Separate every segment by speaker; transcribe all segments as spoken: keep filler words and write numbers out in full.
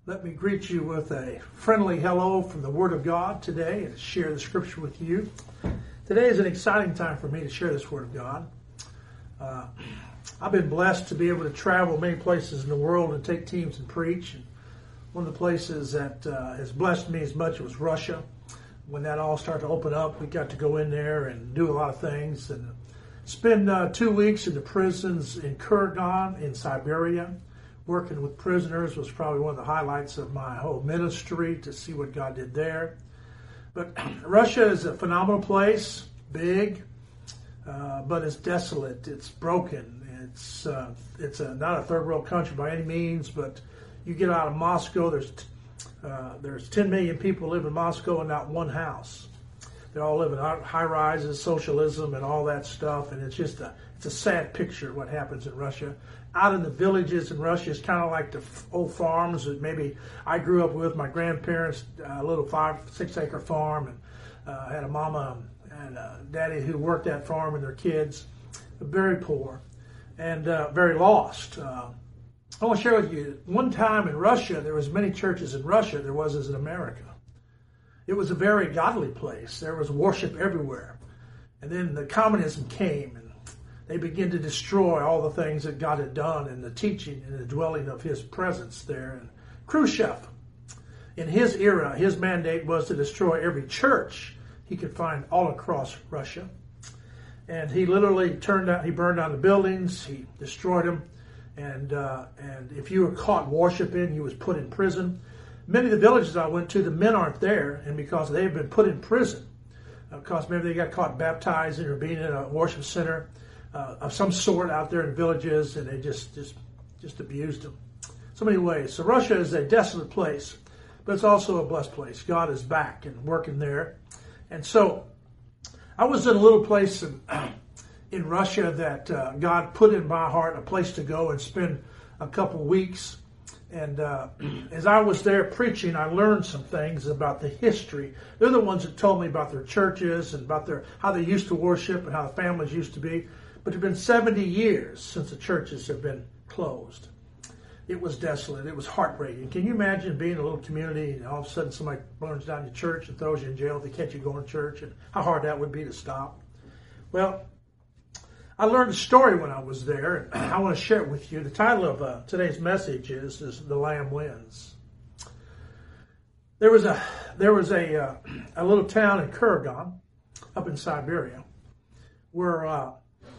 Speaker 1: Let me greet you with a friendly hello from the Word of God today and share the Scripture with you. Today is an exciting time for me to share this Word of God. Uh, I've been blessed to be able to travel many places in the world and take teams and preach. And one of the places that uh, has blessed me as much was Russia. When that all started to open up, we got to go in there and do a lot of things. And spend uh, two weeks in the prisons in Kurgan in Siberia. Working with prisoners was probably one of the highlights of my whole ministry, to see what God did there. But Russia is a phenomenal place, big, uh, but it's desolate. It's broken. It's uh, it's a, not a third world country by any means, but you get out of Moscow, there's uh, there's ten million people live in Moscow and not one house. They all live in high rises, socialism, and all that stuff, and it's just a it's a sad picture of what happens in Russia. Out in the villages in Russia, it's kind of like the old farms that maybe I grew up with. My grandparents, a little five, six acre farm, and uh, had a mama and a daddy who worked that farm and their kids. Very poor and uh, very lost. Uh, I want to share with you, one time in Russia, there was as many churches in Russia there was as in America. It was a very godly place. There was worship everywhere. And then the communism came, and they began to destroy all the things that God had done in the teaching and the dwelling of His presence there. And Khrushchev, in his era, his mandate was to destroy every church he could find all across Russia. And he literally turned out, he burned down the buildings, he destroyed them. And, uh, and if you were caught worshiping, you was put in prison. Many of the villages I went to, the men aren't there, and because they've been put in prison, because maybe they got caught baptizing or being in a worship center uh, of some sort out there in villages, and they just, just, just abused them. So many ways. So Russia is a desolate place, but it's also a blessed place. God is back and working there. And so I was in a little place in, in Russia that uh, God put in my heart a place to go and spend a couple weeks. And uh, as I was there preaching, I learned some things about the history. They're the ones that told me about their churches and about their how they used to worship and how the families used to be. But it's been seventy years since the churches have been closed. It was desolate. It was heartbreaking. Can you imagine being in a little community and all of a sudden somebody burns down your church and throws you in jail if they catch you going to church, and how hard that would be to stop? Well, I learned a story when I was there, and I want to share it with you. The title of uh, today's message is, is "The Lamb Wins." There was a there was a uh, a little town in Kurgan, up in Siberia, where uh,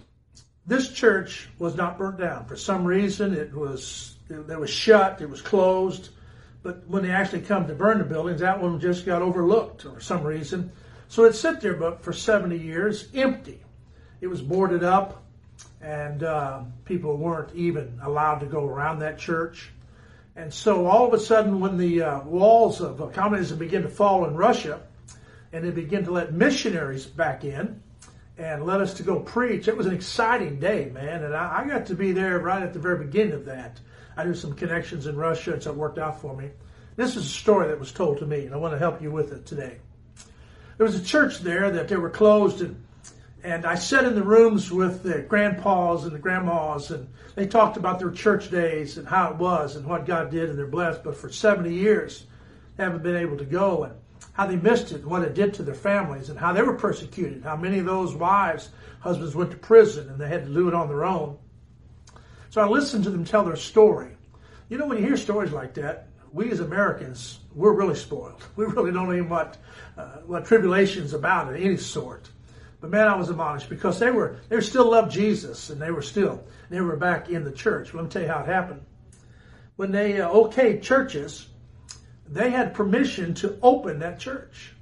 Speaker 1: this church was not burnt down. For some reason, it was it, it was shut, it was closed. But when they actually come to burn the buildings, that one just got overlooked for some reason. So it sat there, but for seventy years, empty. It was boarded up, and uh, people weren't even allowed to go around that church. And so all of a sudden, when the uh, walls of uh, communism began to fall in Russia, and they began to let missionaries back in and let us to go preach, it was an exciting day, man. And I, I got to be there right at the very beginning of that. I knew some connections in Russia, and so it worked out for me. This is a story that was told to me, and I want to help you with it today. There was a church there that they were closed, and And I sat in the rooms with the grandpas and the grandmas, and they talked about their church days and how it was and what God did, and they're blessed. But for seventy years, they haven't been able to go, and how they missed it and what it did to their families and how they were persecuted, how many of those wives, husbands went to prison and they had to do it on their own. So I listened to them tell their story. You know, when you hear stories like that, we as Americans, we're really spoiled. We really don't know what, uh, what tribulation's about of any sort. But man, I was admonished because they were they were still loved Jesus, and they were still they were back in the church. Let me tell you how it happened. When they uh, okayed churches, they had permission to open that church,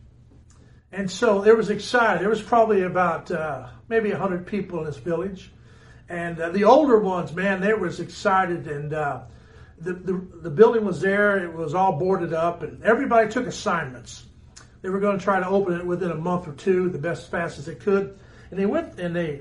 Speaker 1: and so there was excited. There was probably about uh, maybe a hundred people in this village, and uh, the older ones, man, they were excited, and uh, the, the the building was there. It was all boarded up, and everybody took assignments. They were going to try to open it within a month or two, the best fast as they could. And they went and they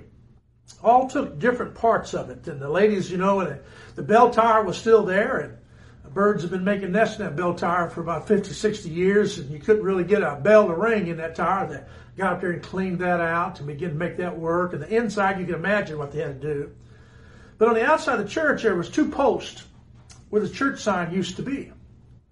Speaker 1: all took different parts of it. And the ladies, you know, and the bell tower was still there. And birds have been making nests in that bell tower for about fifty, sixty years. And you couldn't really get a bell to ring in that tower. They got up there and cleaned that out and began to make that work. And the inside, you can imagine what they had to do. But on the outside of the church, there was two posts where the church sign used to be.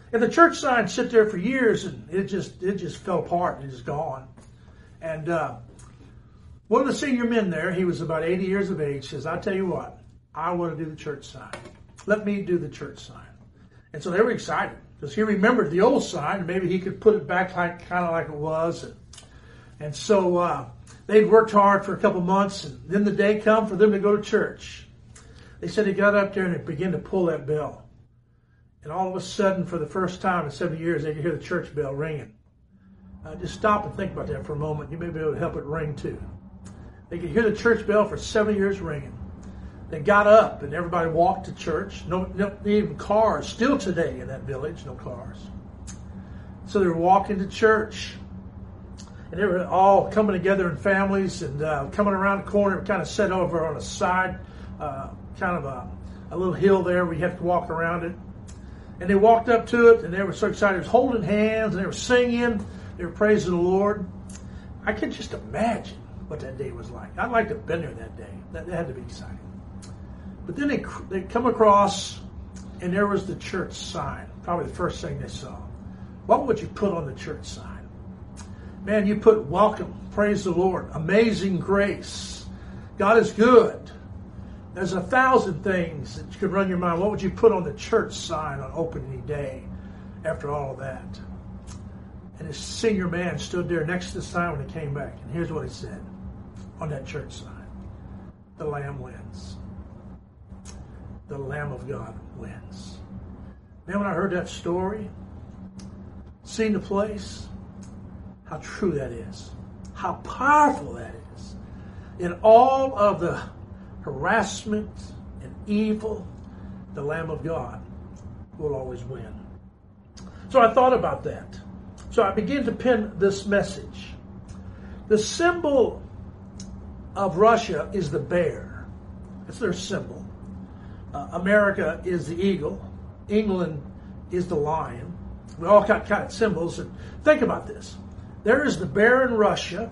Speaker 1: And the church sign sit there for years, and it just it just fell apart. It was gone. And uh, one of the senior men there, he was about eighty years of age, says, I tell you what, I want to do the church sign. Let me do the church sign. And so they were excited because he remembered the old sign, and maybe he could put it back like kind of like it was. And, and so uh, they'd worked hard for a couple months, and then the day come for them to go to church. They said he got up there and they began to pull that bell. And all of a sudden, for the first time in seventy years, they could hear the church bell ringing. Uh, just stop and think about that for a moment. You may be able to help it ring too. They could hear the church bell for seventy years ringing. They got up and everybody walked to church. No, no even cars. Still today in that village, no cars. So they were walking to church. And they were all coming together in families and uh, coming around the corner, kind of set over on a side, uh, kind of a, a little hill there where you have to walk around it. And they walked up to it, and they were so excited. They were holding hands, and they were singing. They were praising the Lord. I could just imagine what that day was like. I'd like to have been there that day. That, that had to be exciting. But then they they come across, and there was the church sign. Probably the first thing they saw. What would you put on the church sign? Man, you put welcome, praise the Lord, amazing grace. God is good. There's a thousand things that you could run your mind. What would you put on the church sign on opening day after all of that? And this senior man stood there next to the sign when he came back. And here's what he said on that church sign. The Lamb wins. The Lamb of God wins. Man, when I heard that story, seen the place, how true that is. How powerful that is. In all of the harassment and evil, the Lamb of God will always win. So I thought about that. So I began to pen this message. The symbol of Russia is the bear. It's their symbol. Uh, America is the eagle. England is the lion. We all got kind of symbols. And think about this. There is the bear in Russia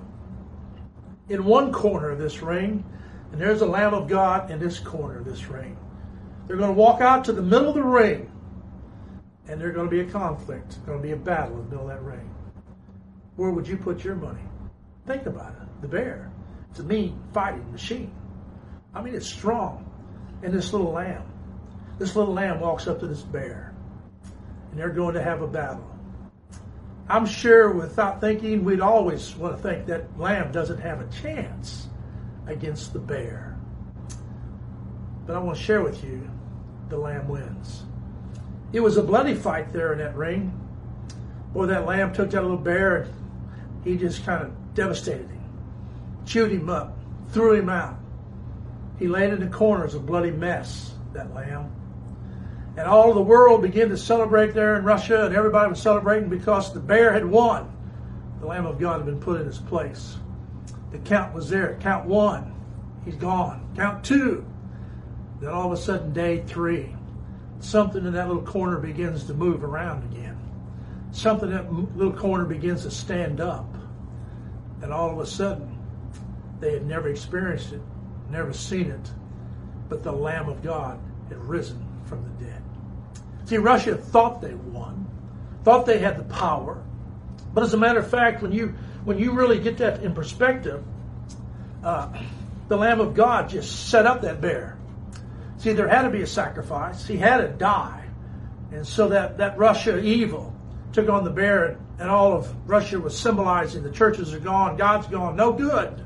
Speaker 1: in one corner of this ring, and there's the Lamb of God in this corner of this ring. They're going to walk out to the middle of the ring, and there's going to be a conflict. There's going to be a battle in the middle of that ring. Where would you put your money? Think about it. The bear. It's a mean fighting machine. I mean, it's strong. And this little lamb. This little lamb walks up to this bear, and they're going to have a battle. I'm sure without thinking, we'd always want to think that lamb doesn't have a chance against the bear. But I want to share with you, the lamb wins. It was a bloody fight there in that ring. Boy, that lamb took that little bear and he just kind of devastated him. Chewed him up, threw him out. He laid in the corner as a bloody mess, that lamb. And all of the world began to celebrate there in Russia, and everybody was celebrating because the bear had won. The Lamb of God had been put in his place. The count was there. Count one, he's gone. Count two. Then all of a sudden, day three, something in that little corner begins to move around again. Something in that little corner begins to stand up. And all of a sudden, they had never experienced it, never seen it, but the Lamb of God had risen from the dead. See, Russia thought they won, thought they had the power. But as a matter of fact, when you when you really get that in perspective, uh, the Lamb of God just set up that bear. See, there had to be a sacrifice. He had to die. And so that, that Russia evil took on the bear, and, and all of Russia was symbolizing the churches are gone, God's gone, no good.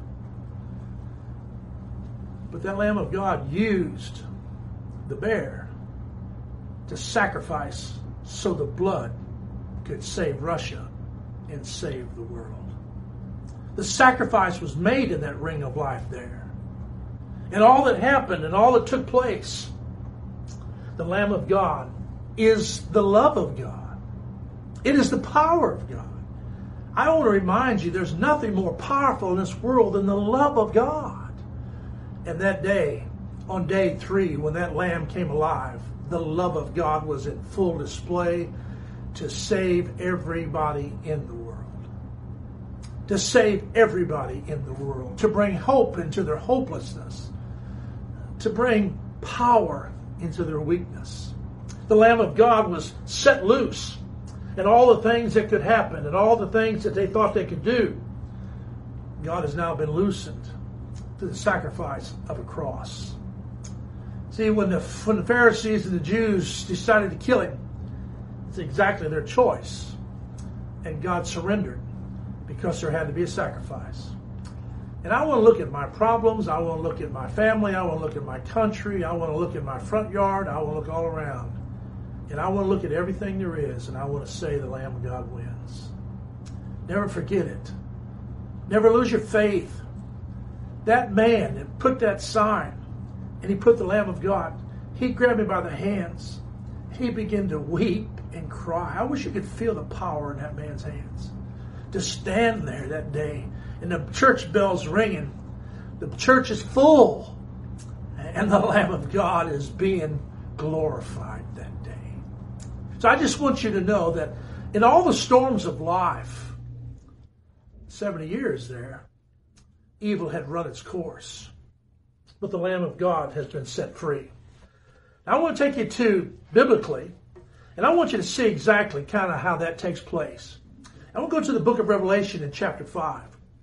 Speaker 1: But that Lamb of God used the bear to sacrifice so the blood could save Russia and save the world. The sacrifice was made in that ring of life there. And all that happened and all that took place, the Lamb of God is the love of God. It is the power of God. I want to remind you, there's nothing more powerful in this world than the love of God. And that day, on day three, when that lamb came alive, the love of God was in full display to save everybody in the world. To save everybody in the world. To bring hope into their hopelessness. To bring power into their weakness. the Lamb of God was set loose, and all the things that could happen and all the things that they thought they could do, God has now been loosened through the sacrifice of a cross. See, when the, when the Pharisees and the Jews decided to kill him, it's exactly their choice. And God surrendered because there had to be a sacrifice. And I want to look at my problems. I want to look at my family. I want to look at my country. I want to look at my front yard. I want to look all around. And I want to look at everything there is, and I want to say the Lamb of God wins. Never forget it. Never lose your faith. That man that put that sign, and he put the Lamb of God, he grabbed me by the hands. He began to weep and cry. I wish you could feel the power in that man's hands. To stand there that day, and the church bells ringing. The church is full, and the Lamb of God is being glorified that day. So I just want you to know that in all the storms of life, seventy years there, evil had run its course. But the Lamb of God has been set free. Now I want to take you to, biblically, and I want you to see exactly kind of how that takes place. I want to go to the book of Revelation in chapter five.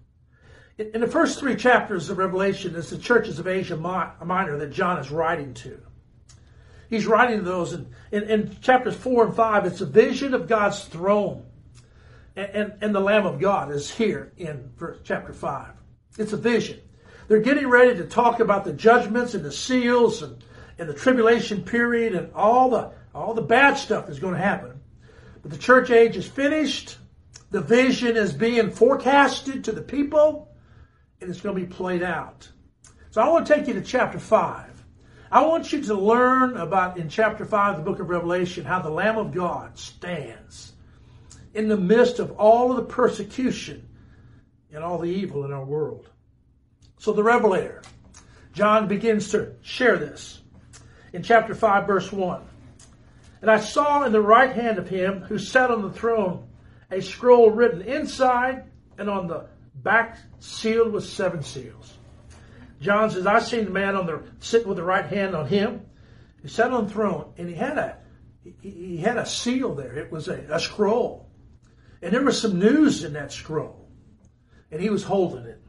Speaker 1: In, in the first three chapters of Revelation is the churches of Asia Minor that John is writing to. He's writing to those. In, in, in chapters four and five, it's a vision of God's throne. And, and, and the Lamb of God is here in verse, chapter five. It's a vision. They're getting ready to talk about the judgments and the seals and, and the tribulation period and all the, all the bad stuff that's going to happen. But the church age is finished. The vision is being forecasted to the people, and it's going to be played out. So I want to take you to chapter five. I want you to learn about, in chapter five of the book of Revelation, how the Lamb of God stands in the midst of all of the persecution and all the evil in our world. So the Revelator, John begins to share this in chapter five, verse one. And I saw in the right hand of him who sat on the throne a scroll written inside and on the back sealed with seven seals. John says, I seen the man on the sitting with the right hand on him. He sat on the throne, and he had a he, he had a seal there. It was a, a scroll. And there was some news in that scroll. And he was holding it.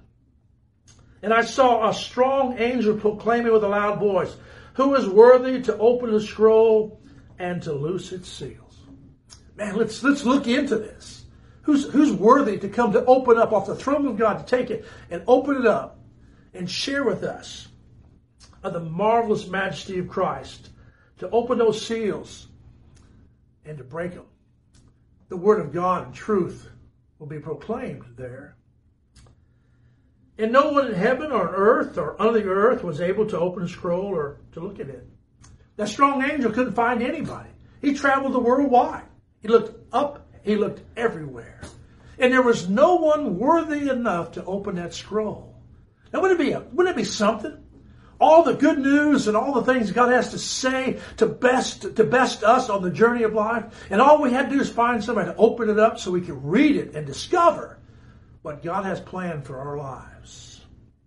Speaker 1: And I saw a strong angel proclaiming with a loud voice, who is worthy to open the scroll and to loose its seals? Man, let's let's look into this. Who's who's worthy to come to open up off the throne of God, to take it and open it up and share with us of the marvelous majesty of Christ, to open those seals and to break them. The word of God and truth will be proclaimed there. And no one in heaven or on earth or under the earth was able to open the scroll or to look at it. That strong angel couldn't find anybody. He traveled the world wide. He looked up, he looked everywhere. And there was no one worthy enough to open that scroll. Now, wouldn't it be, a, wouldn't it be something? All the good news and all the things God has to say to best, to best us on the journey of life. And all we had to do is find somebody to open it up so we could read it and discover what God has planned for our lives.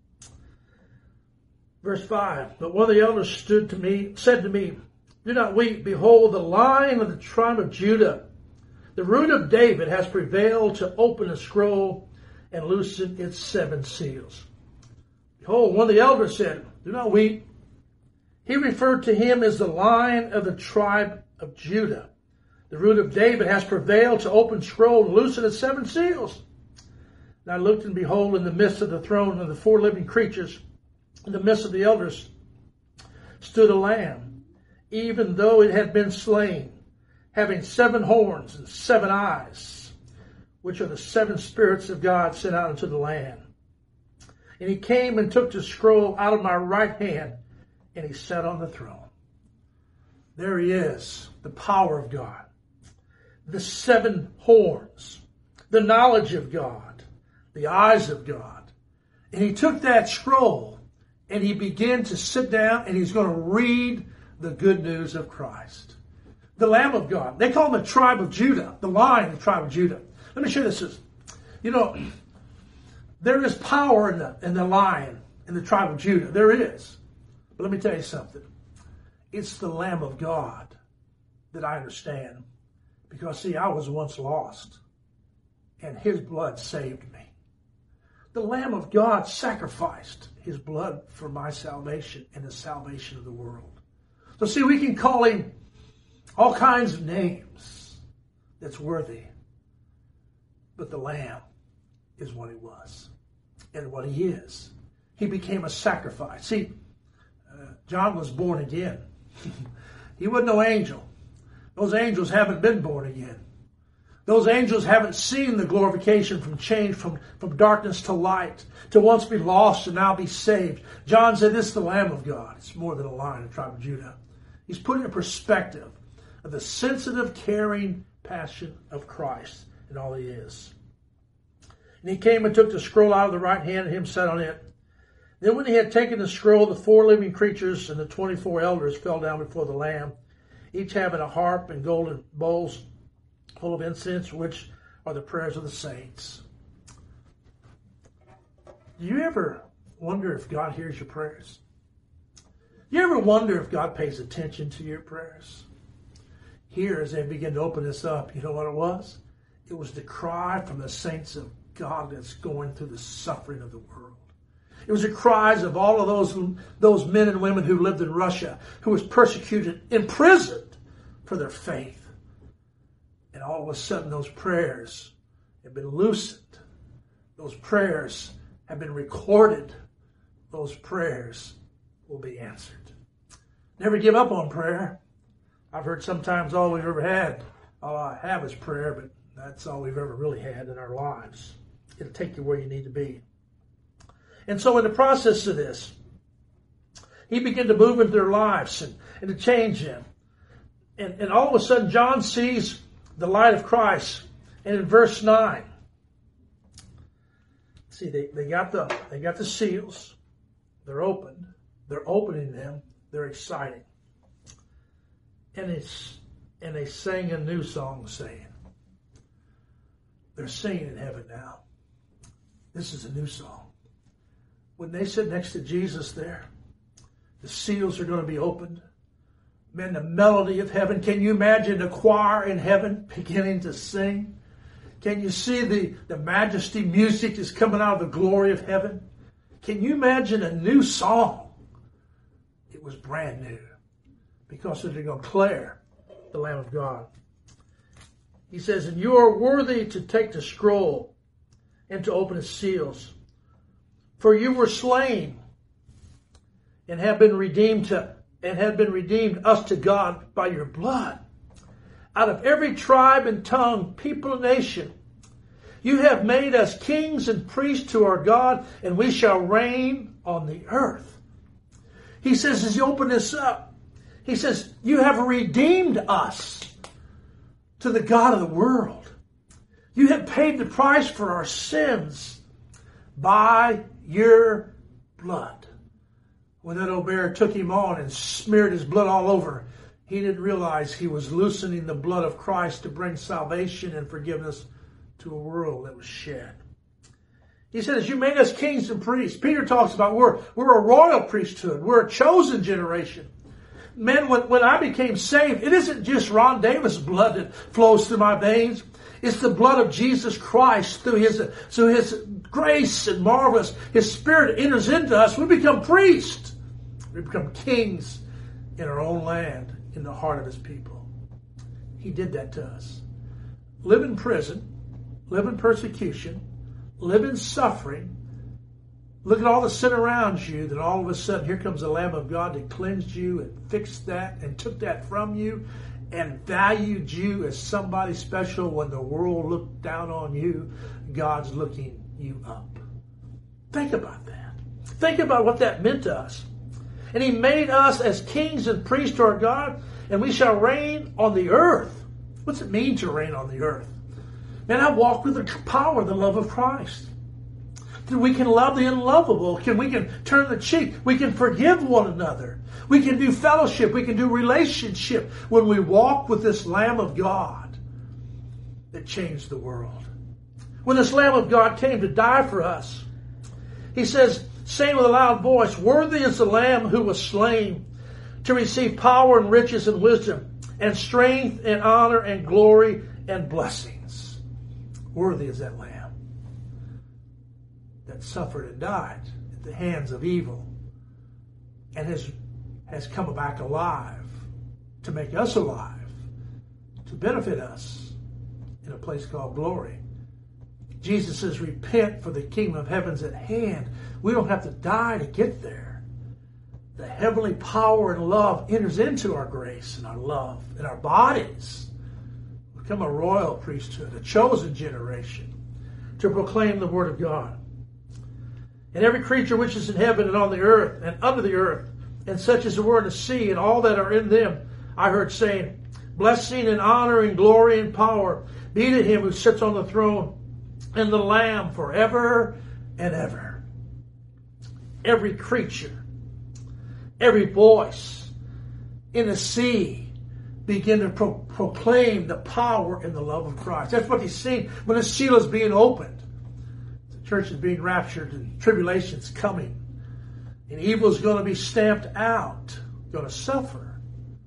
Speaker 1: Verse five, but one of the elders stood to me, said to me, do not weep. Behold, the Lion of the tribe of Judah, the root of David, has prevailed to open the scroll and loosen its seven seals. Behold, one of the elders said, do not weep. He referred to him as the Lion of the tribe of Judah. The root of David has prevailed to open the scroll and loosen its seven seals. And I looked, and behold, in the midst of the throne of the four living creatures, in the midst of the elders, stood a lamb, even though it had been slain, having seven horns and seven eyes, which are the seven spirits of God sent out into the land. And he came and took the scroll out of my right hand, and he sat on the throne. There he is, the power of God, the seven horns, the knowledge of God, the eyes of God. And he took that scroll, and he began to sit down, and he's going to read the good news of Christ. The Lamb of God. They call him the tribe of Judah, the Lion of the tribe of Judah. Let me show you this. You know, there is power in the, in the Lion in the tribe of Judah. There is. But let me tell you something. It's the Lamb of God that I understand. Because, see, I was once lost, and his blood saved me. The Lamb of God sacrificed his blood for my salvation and the salvation of the world. So, see, we can call him all kinds of names that's worthy. But the Lamb is what he was and what he is. He became a sacrifice. See, uh, John was born again. He wasn't no angel. Those angels haven't been born again. Those angels haven't seen the glorification from change from, from darkness to light, to once be lost and now be saved. John said, this is the Lamb of God. It's more than a lion of the tribe of Judah. He's putting a perspective of the sensitive, caring passion of Christ and all he is. And he came and took the scroll out of the right hand, and him sat on it. Then when he had taken the scroll, the four living creatures and the twenty-four elders fell down before the Lamb, each having a harp and golden bowls full of incense, which are the prayers of the saints. Do you ever wonder if God hears your prayers? Do you ever wonder if God pays attention to your prayers? Here, as they begin to open this up, you know what it was? It was the cry from the saints of God that's going through the suffering of the world. It was the cries of all of those, those men and women who lived in Russia, who was persecuted, imprisoned for their faith. And all of a sudden, those prayers have been loosened. Those prayers have been recorded. Those prayers will be answered. Never give up on prayer. I've heard sometimes all we've ever had, all I have is prayer, but that's all we've ever really had in our lives. It'll take you where you need to be. And so in the process of this, he began to move into their lives and, and to change them. And, and all of a sudden, John sees the light of Christ. And in verse nine, see, they, they got the they got the seals. They're opened. They're opening them. They're exciting. And it's and they sang a new song saying, they're singing in heaven now. This is a new song. When they sit next to Jesus there, the seals are going to be opened. Man, the melody of heaven. Can you imagine the choir in heaven beginning to sing? Can you see the, the majesty music is coming out of the glory of heaven? Can you imagine a new song? It was brand new. Because they're going to declare the Lamb of God. He says, and you are worthy to take the scroll and to open its seals. For you were slain and have been redeemed to and have been redeemed us to God by your blood. Out of every tribe and tongue, people and nation, you have made us kings and priests to our God, and we shall reign on the earth. He says, as you open this up, he says, you have redeemed us to the God of the world. You have paid the price for our sins by your blood. When that old bear took him on and smeared his blood all over, he didn't realize he was loosening the blood of Christ to bring salvation and forgiveness to a world that was shed. He says, you made us kings and priests. Peter talks about we're, we're a royal priesthood. We're a chosen generation. Man, when, when I became saved, it isn't just Ron Davis' blood that flows through my veins. It's the blood of Jesus Christ through his, through his grace and marvelous. His Spirit enters into us. We become priests. We become kings in our own land, in the heart of his people. He did that to us. Live in prison, live in persecution, live in suffering. Look at all the sin around you, then all of a sudden here comes the Lamb of God that cleansed you and fixed that and took that from you and valued you as somebody special. When the world looked down on you, God's looking you up. Think about that. Think about what that meant to us. And he made us as kings and priests to our God, and we shall reign on the earth. What's it mean to reign on the earth? Man, I walk with the power, the love of Christ. We can love the unlovable. Can we can turn the cheek. We can forgive one another. We can do fellowship. We can do relationship when we walk with this Lamb of God that changed the world. When this Lamb of God came to die for us, he says, saying with a loud voice, worthy is the Lamb who was slain to receive power and riches and wisdom and strength and honor and glory and blessings. Worthy is that Lamb that suffered and died at the hands of evil and has, has come back alive to make us alive, to benefit us in a place called glory. Jesus says, repent, for the kingdom of heaven's at hand. We don't have to die to get there. The heavenly power and love enters into our grace and our love and our bodies. We become a royal priesthood, a chosen generation, to proclaim the word of God. And every creature which is in heaven and on the earth and under the earth, and such as were in the sea and all that are in them, I heard saying, blessing and honor and glory and power be to him who sits on the throne and the Lamb forever and ever. Every creature, every voice in the sea begin to pro- proclaim the power and the love of Christ. That's what he's seeing when the seal is being opened. The church is being raptured and tribulation's coming. And evil is going to be stamped out, going to suffer.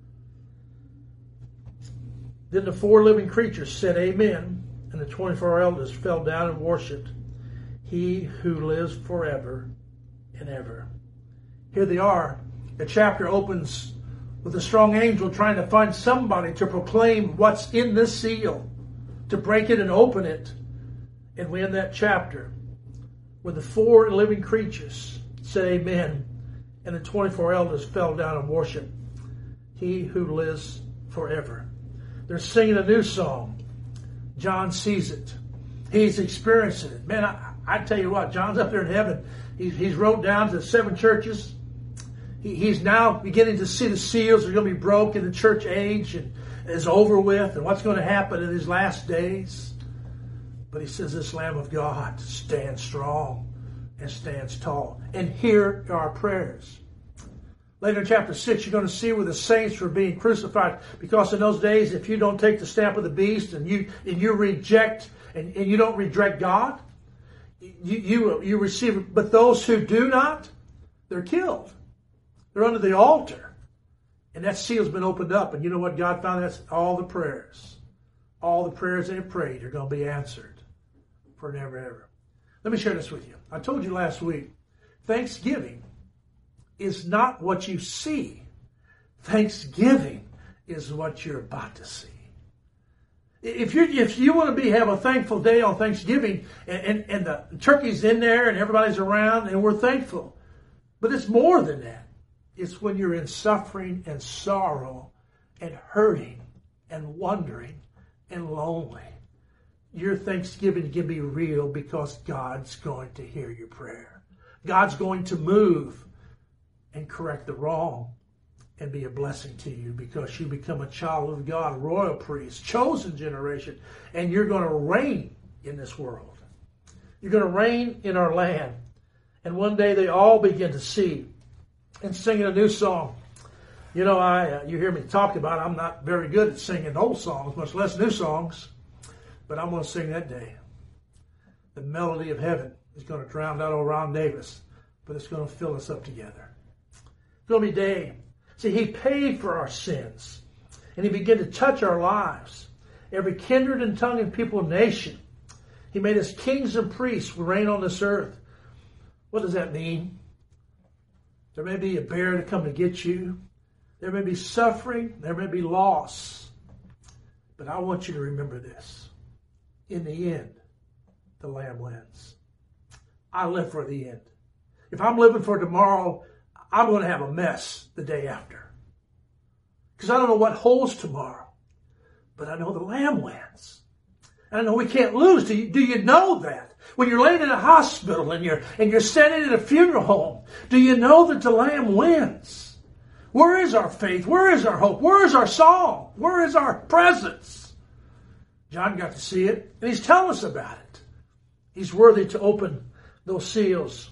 Speaker 1: Then the four living creatures said, Amen. And the twenty-four elders fell down and worshipped he who lives forever and ever. Here they are. The chapter opens with a strong angel trying to find somebody to proclaim what's in this seal, to break it and open it. And we end that chapter with the four living creatures said Amen. And the twenty-four elders fell down and worshiped he who lives forever. They're singing a new song. John sees it. He's experiencing it. Man, I, I tell you what, John's up there in heaven. He's, he's wrote down to seven churches. He, he's now beginning to see the seals are going to be broke in the church age and is over with and what's going to happen in his last days. But he says this Lamb of God stands strong and stands tall. And here are our prayers. Later in chapter six, you're going to see where the saints were being crucified. Because in those days, if you don't take the stamp of the beast and you and you reject and, and you don't reject God, you, you you receive it. But those who do not, they're killed. They're under the altar. And that seal's been opened up. And you know what God found? That's all the prayers. All the prayers they have prayed are going to be answered forever and ever. Let me share this with you. I told you last week, Thanksgiving is not what you see. Thanksgiving is what you're about to see. If you if you want to be have a thankful day on Thanksgiving and, and, and the turkey's in there and everybody's around and we're thankful. But it's more than that. It's when you're in suffering and sorrow and hurting and wondering and lonely. Your Thanksgiving can be real because God's going to hear your prayer. God's going to move and correct the wrong and be a blessing to you because you become a child of God, a royal priest, chosen generation, and you're going to reign in this world. You're going to reign in our land. And one day they all begin to see and singing a new song. You know, I uh, you hear me talk about it. I'm not very good at singing old songs, much less new songs, but I'm going to sing that day. The melody of heaven is going to drown out old Ron Davis, but it's going to fill us up together. It's going to be a day. See, he paid for our sins, and he began to touch our lives. Every kindred and tongue and people and nation. He made us kings and priests who reign on this earth. What does that mean? There may be a bear to come to get you. There may be suffering. There may be loss. But I want you to remember this. In the end, the Lamb wins. I live for the end. If I'm living for tomorrow, I'm going to have a mess the day after. Because I don't know what holds tomorrow. But I know the Lamb wins. And I know we can't lose. Do you, do you know that? When you're laying in a hospital and you're, and you're standing in a funeral home, do you know that the Lamb wins? Where is our faith? Where is our hope? Where is our song? Where is our presence? John got to see it, and he's telling us about it. He's worthy to open those seals.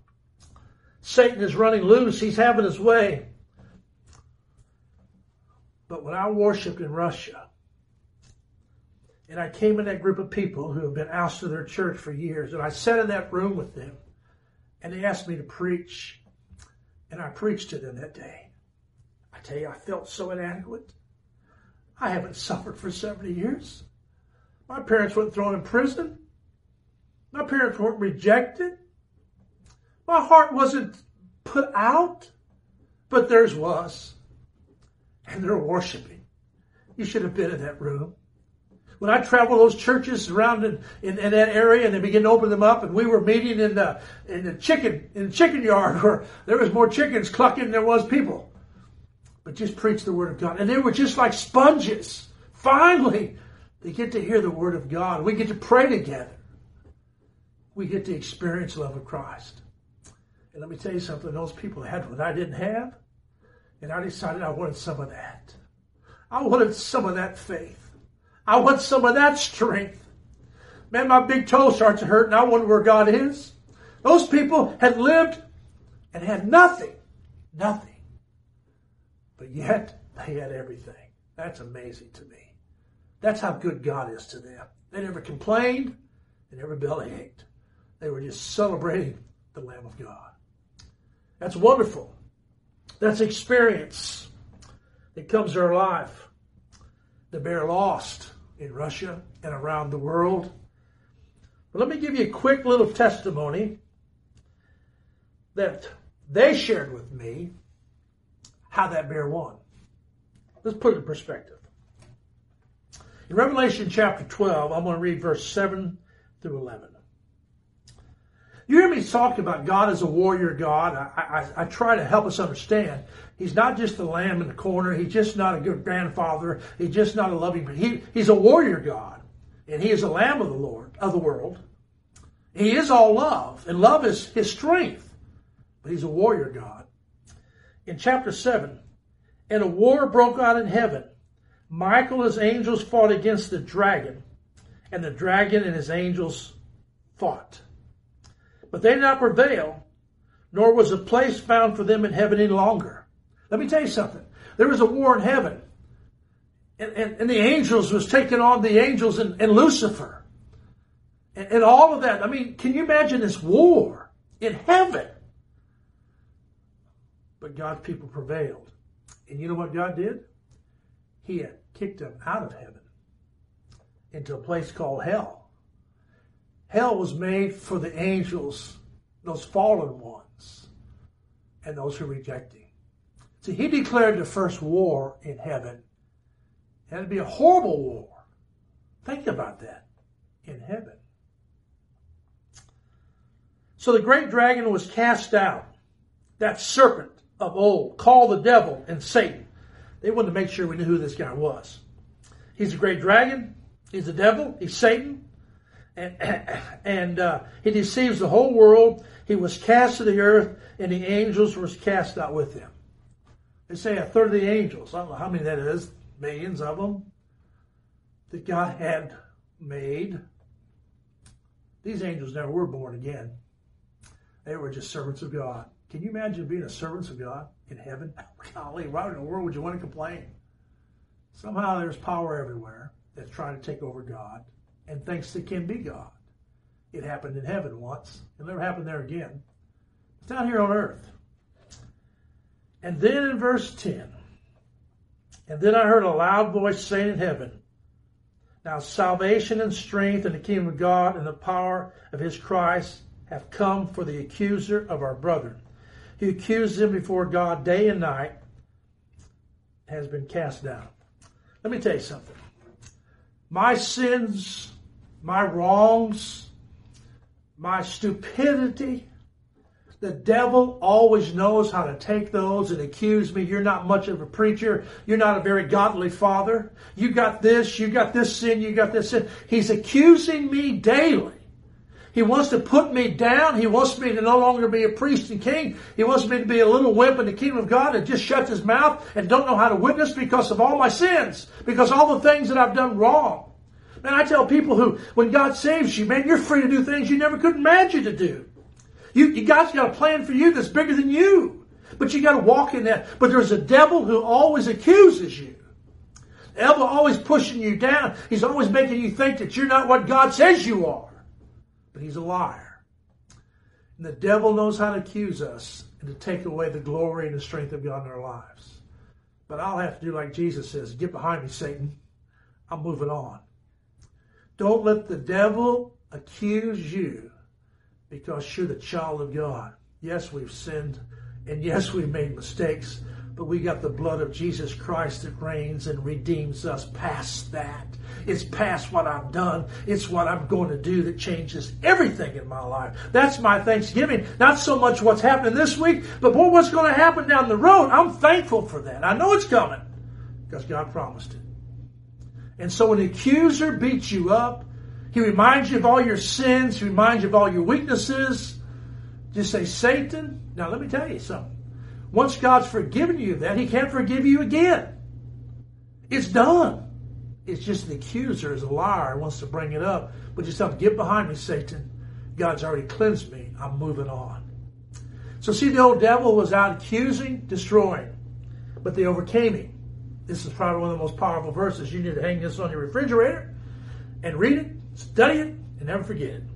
Speaker 1: Satan is running loose. He's having his way. But when I worshiped in Russia, and I came in that group of people who have been ousted their church for years, and I sat in that room with them, and they asked me to preach, and I preached to them that day. I tell you, I felt so inadequate. I haven't suffered for seventy years. My parents weren't thrown in prison. My parents weren't rejected. My heart wasn't put out, but theirs was. And they're worshiping. You should have been in that room. When I traveled those churches around in, in, in that area and they began to open them up, and we were meeting in the in the chicken in the chicken yard where there was more chickens clucking than there was people. But just preach the Word of God. And they were just like sponges. Finally, they get to hear the Word of God. We get to pray together. We get to experience the love of Christ. And let me tell you something. Those people had what I didn't have. And I decided I wanted some of that. I wanted some of that faith. I want some of that strength. Man, my big toe starts to hurt and I wonder where God is. Those people had lived and had nothing. Nothing. But yet, they had everything. That's amazing to me. That's how good God is to them. They never complained. They never bellyached. They were just celebrating the Lamb of God. That's wonderful. That's experience. It comes to our life. The bear lost in Russia and around the world. But let me give you a quick little testimony that they shared with me how that bear won. Let's put it in perspective. In Revelation chapter twelve, I'm going to read verse seven through eleven. You hear me talk about God as a warrior God. I, I, I try to help us understand. He's not just the lamb in the corner. He's just not a good grandfather. He's just not a loving. He, he's a warrior God. And he is a lamb of the Lord, of the world. He is all love. And love is his strength. But he's a warrior God. In chapter seven, and a war broke out in heaven. Michael and his angels fought against the dragon. And the dragon and his angels fought. But they did not prevail, nor was a place found for them in heaven any longer. Let me tell you something. There was a war in heaven. And, and, and the angels was taking on the angels and, and Lucifer. And, and all of that. I mean, can you imagine this war in heaven? But God's people prevailed. And you know what God did? He had kicked them out of heaven into a place called hell. Hell was made for the angels, those fallen ones, and those who reject him. See, he declared the first war in heaven. And it'd be a horrible war. Think about that. In heaven. So the great dragon was cast out. That serpent of old, called the devil and Satan. They wanted to make sure we knew who this guy was. He's a great dragon. He's the devil. He's Satan. And, and uh, he deceives the whole world. He was cast to the earth, and the angels were cast out with him. They say a third of the angels, I don't know how many that is, millions of them, that God had made. These angels never were born again. They were just servants of God. Can you imagine being a servant of God in heaven? Golly, why in the world would you want to complain? Somehow there's power everywhere that's trying to take over God and thinks they can be God. It happened in heaven once. It'll never happen there again. It's down here on earth. And then in verse ten, and then I heard a loud voice saying in heaven, now salvation and strength and the kingdom of God and the power of his Christ have come, for the accuser of our brethren, who accused them before God day and night, has been cast down. Let me tell you something. My sins, my wrongs, my stupidity, the devil always knows how to take those and accuse me. You're not much of a preacher. You're not a very godly father. You got this, you got this sin, you got this sin. He's accusing me daily. He wants to put me down. He wants me to no longer be a priest and king. He wants me to be a little wimp in the kingdom of God and just shuts his mouth and don't know how to witness because of all my sins, because all the things that I've done wrong. Man, I tell people who, when God saves you, man, you're free to do things you never could imagine to do. You, you God's got a plan for you that's bigger than you. But you got to walk in that. But there's a devil who always accuses you. The devil always pushing you down. He's always making you think that you're not what God says you are. But he's a liar. And the devil knows how to accuse us and to take away the glory and the strength of God in our lives. But I'll have to do like Jesus says, get behind me, Satan. I'm moving on. Don't let the devil accuse you because you're the child of God. Yes, we've sinned, and yes, we've made mistakes, but we got the blood of Jesus Christ that reigns and redeems us past that. It's past what I've done. It's what I'm going to do that changes everything in my life. That's my Thanksgiving. Not so much what's happening this week, but boy, what's going to happen down the road. I'm thankful for that. I know it's coming because God promised it. And so when the accuser beats you up, he reminds you of all your sins, he reminds you of all your weaknesses. Just say, Satan, now let me tell you something. Once God's forgiven you of that, he can't forgive you again. It's done. It's just the accuser is a liar and wants to bring it up. But just tell him, get behind me, Satan. God's already cleansed me. I'm moving on. So see, the old devil was out accusing, destroying. But they overcame him. This is probably one of the most powerful verses. You need to hang this on your refrigerator and read it, study it, and never forget it.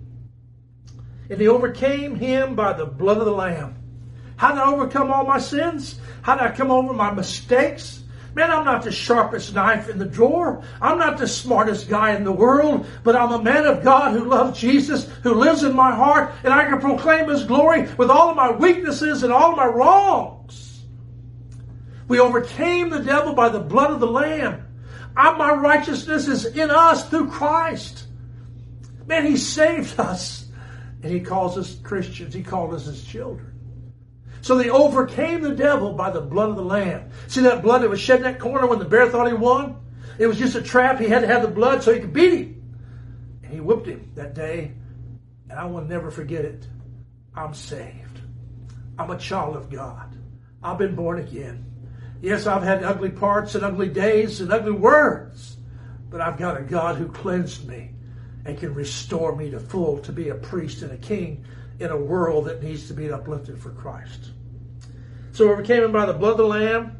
Speaker 1: And they overcame him by the blood of the Lamb. How did I overcome all my sins? How did I come over my mistakes? Man, I'm not the sharpest knife in the drawer. I'm not the smartest guy in the world, but I'm a man of God who loves Jesus, who lives in my heart, and I can proclaim His glory with all of my weaknesses and all of my wrongs. We overcame the devil by the blood of the Lamb. I, my righteousness is in us through Christ. Man, He saved us, and He calls us Christians. He called us His children. So they overcame the devil by the blood of the Lamb. See that blood that was shed in that corner when the bear thought he won? It was just a trap. He had to have the blood so he could beat him. And he whipped him that day. And I will never forget it. I'm saved. I'm a child of God. I've been born again. Yes, I've had ugly parts and ugly days and ugly words. But I've got a God who cleansed me and can restore me to full to be a priest and a king in a world that needs to be uplifted for Christ. So we overcame him by the blood of the Lamb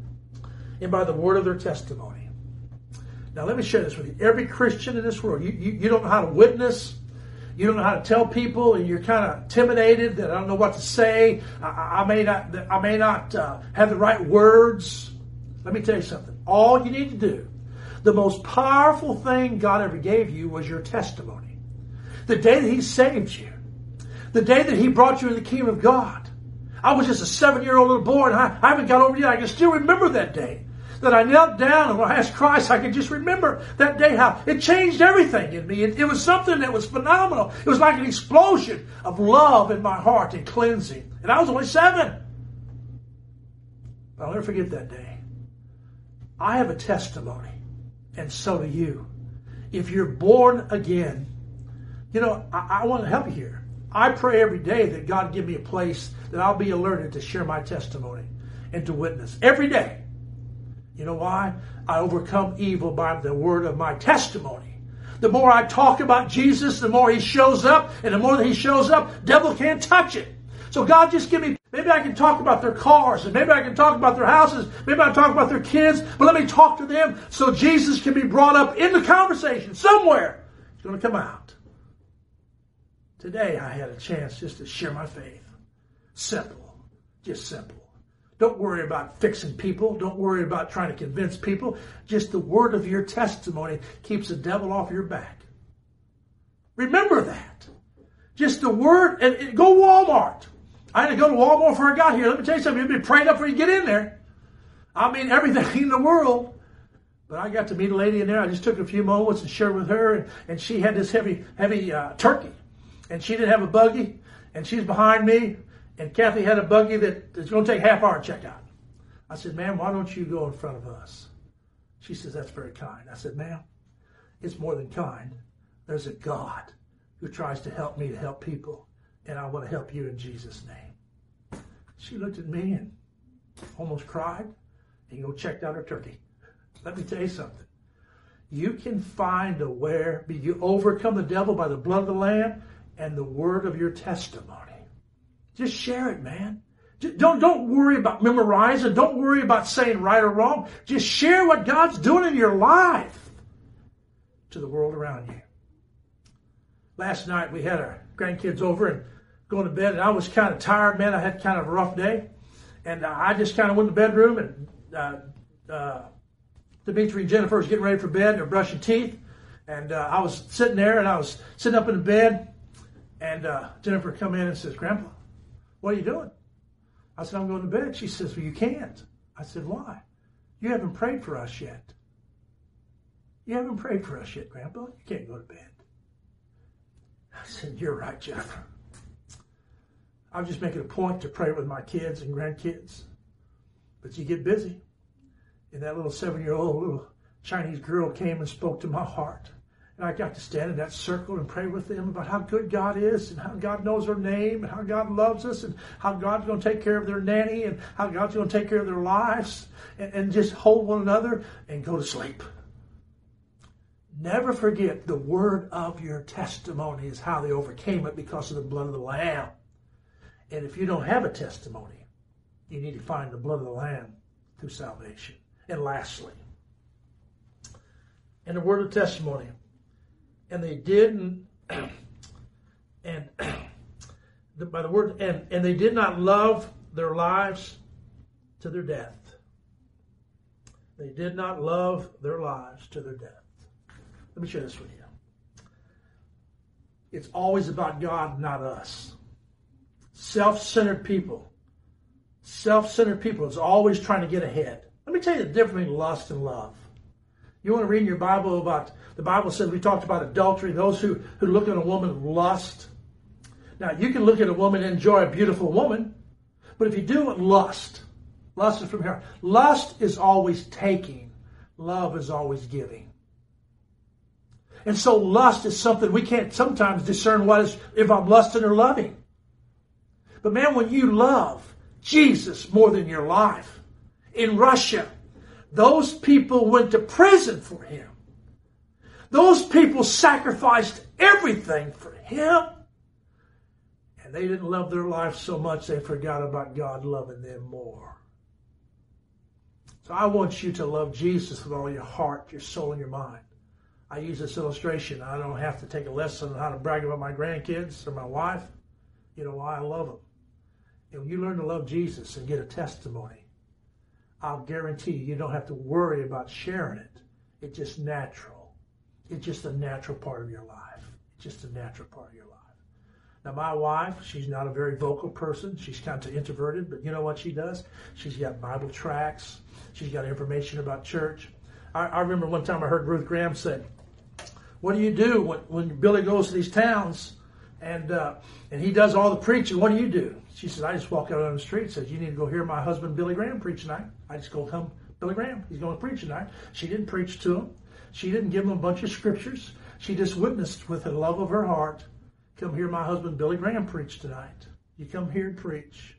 Speaker 1: and by the word of their testimony. Now let me share this with you. Every Christian in this world, you, you, you don't know how to witness, you don't know how to tell people, and you're kind of intimidated that I don't know what to say, I, I may not, I may not uh, have the right words. Let me tell you something. All you need to do, the most powerful thing God ever gave you was your testimony. The day that He saved you, the day that He brought you into the kingdom of God. I was just a seven-year-old little boy, and I, I haven't got over it yet. I can still remember that day. That I knelt down, and when I asked Christ, I could just remember that day how it changed everything in me. It, it was something that was phenomenal. It was like an explosion of love in my heart and cleansing. And I was only seven. But I'll never forget that day. I have a testimony, and so do you. If you're born again, you know, I, I want to help you here. I pray every day that God give me a place that I'll be alerted to share my testimony and to witness. Every day. You know why? I overcome evil by the word of my testimony. The more I talk about Jesus, the more He shows up. And the more that He shows up, devil can't touch it. So God, just give me, maybe I can talk about their cars, and maybe I can talk about their houses, maybe I can talk about their kids, but let me talk to them so Jesus can be brought up in the conversation somewhere. It's going to come out. Today I had a chance just to share my faith. Simple. Just simple. Don't worry about fixing people. Don't worry about trying to convince people. Just the word of your testimony keeps the devil off your back. Remember that. Just the word, and, and go Walmart. I had to go to Walmart before I got here. Let me tell you something. You'll be prayed up before you get in there. I mean, everything in the world. But I got to meet a lady in there. I just took a few moments and shared with her. And, and she had this heavy, heavy uh, turkey. And she didn't have a buggy. And she's behind me. And Kathy had a buggy that it's going to take half hour to check out. I said, ma'am, why don't you go in front of us? She says, that's very kind. I said, ma'am, it's more than kind. There's a God who tries to help me to help people. And I want to help you in Jesus' name. She looked at me and almost cried and go checked out her turkey. Let me tell you something. You can find a where you overcome the devil by the blood of the Lamb and the word of your testimony. Just share it, man. Just don't, don't worry about memorizing. Don't worry about saying right or wrong. Just share what God's doing in your life to the world around you. Last night we had our grandkids over and going to bed, and I was kind of tired, man. I had kind of a rough day. And uh, I just kind of went to the bedroom and uh, uh, Dimitri and Jennifer was getting ready for bed. They're brushing teeth. And uh, I was sitting there, and I was sitting up in the bed. And uh, Jennifer come in and says, Grandpa, what are you doing? I said, I'm going to bed. She says, well, you can't. I said, why? You haven't prayed for us yet. You haven't prayed for us yet, Grandpa. You can't go to bed. I said, you're right, Jennifer. I'm just making a point to pray with my kids and grandkids. But you get busy. And that little seven-year-old little Chinese girl came and spoke to my heart. And I got to stand in that circle and pray with them about how good God is and how God knows our name and how God loves us and how God's going to take care of their nanny and how God's going to take care of their lives and, and just hold one another and go to sleep. Never forget the word of your testimony is how they overcame it because of the blood of the Lamb. And if you don't have a testimony, you need to find the blood of the Lamb through salvation. And lastly, in the word of testimony, and they didn't, and by the word, and, and they did not love their lives to their death. They did not love their lives to their death. Let me share this with you. It's always about God, not us. Self-centered people. Self-centered people is always trying to get ahead. Let me tell you the difference between lust and love. You want to read in your Bible about, the Bible says, we talked about adultery, those who, who look at a woman with lust. Now, you can look at a woman and enjoy a beautiful woman, but if you do it lust, lust is from here. Lust is always taking. Love is always giving. And so lust is something we can't sometimes discern what is, if I'm lusting or loving. But man, when you love Jesus more than your life, in Russia, those people went to prison for him. Those people sacrificed everything for him. And they didn't love their life so much they forgot about God loving them more. So I want you to love Jesus with all your heart, your soul, and your mind. I use this illustration. I don't have to take a lesson on how to brag about my grandkids or my wife. You know why? I love them. And when you learn to love Jesus and get a testimony, I'll guarantee you, you don't have to worry about sharing it. It's just natural. It's just a natural part of your life. It's just a natural part of your life. Now, my wife, she's not a very vocal person. She's kind of introverted, but you know what she does? She's got Bible tracts. She's got information about church. I, I remember one time I heard Ruth Graham say, what do you do when, when Billy goes to these towns and uh, and he does all the preaching? What do you do? She says, I just walk out on the street and says, you need to go hear my husband Billy Graham preach tonight. I just go come, Billy Graham, he's going to preach tonight. She didn't preach to him. She didn't give him a bunch of scriptures. She just witnessed with the love of her heart, come hear my husband Billy Graham preach tonight. You come here and preach.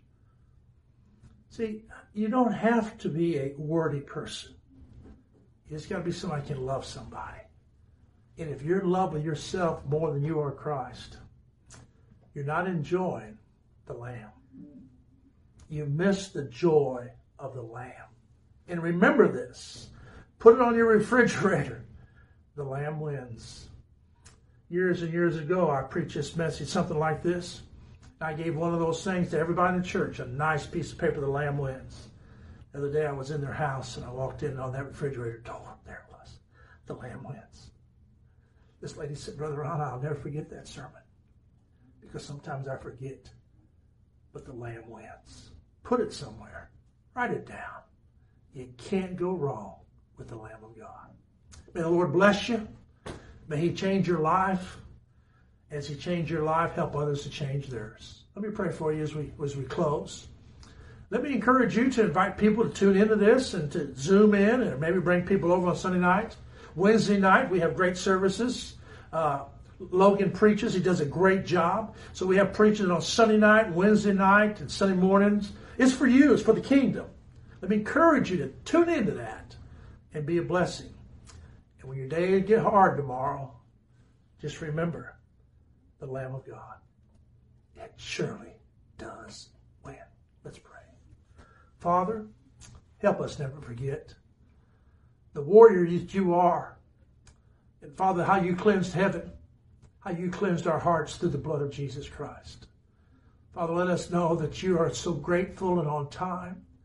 Speaker 1: See, you don't have to be a wordy person. You just got to be somebody who can love somebody. And if you're in love with yourself more than you are Christ, you're not enjoying the Lamb. You miss the joy of the Lamb. And remember this. Put it on your refrigerator. The Lamb wins. Years and years ago, I preached this message, something like this. I gave one of those things to everybody in the church, a nice piece of paper, the Lamb wins. The other day, I was in their house, and I walked in on that refrigerator door. There it was. The Lamb wins. This lady said, Brother Ron, I'll never forget that sermon. Because sometimes I forget. But the Lamb wins. Put it somewhere. Write it down. You can't go wrong with the Lamb of God. May the Lord bless you. May He change your life. As He changed your life, help others to change theirs. Let me pray for you as we as we close. Let me encourage you to invite people to tune into this and to Zoom in and maybe bring people over on Sunday night. Wednesday night, we have great services. Uh, Logan preaches. He does a great job. So we have preaching on Sunday night, Wednesday night, and Sunday mornings. It's for you. It's for the kingdom. Let me encourage you to tune into that and be a blessing. And when your day get hard tomorrow, just remember the Lamb of God. It surely does win. Let's pray. Father, help us never forget the warrior that you are. And Father, how you cleansed heaven, how you cleansed our hearts through the blood of Jesus Christ. Father, let us know that you are so grateful and on time.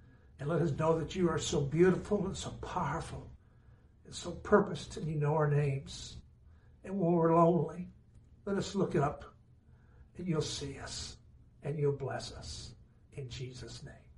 Speaker 1: And let us know that you are so beautiful and so powerful and so purposed, and you know our names. And when we're lonely, let us look up and you'll see us and you'll bless us. In Jesus' name.